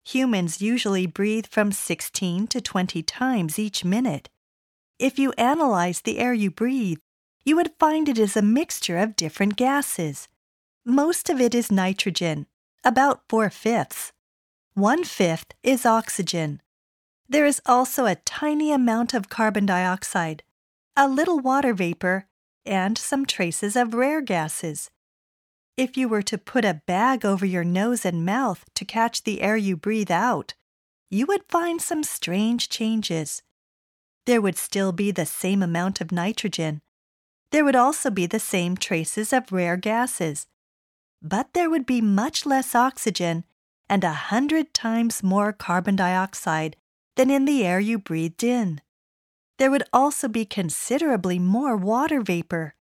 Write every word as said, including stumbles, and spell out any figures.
Humans usually breathe from sixteen to twenty times each minute. If you analyze the air you breathe, you would find it is a mixture of different gases. Most of it is nitrogen, about four-fifths. One-fifth is oxygen. There is also a tiny amount of carbon dioxide, a little water vapor, and some traces of rare gases. If you were to put a bag over your nose and mouth to catch the air you breathe out, you would find some strange changes. There would still be the same amount of nitrogen. There would also be the same traces of rare gases. But there would be much less oxygen and a hundred times more carbon dioxide than in the air you breathed in. There would also be considerably more water vapor.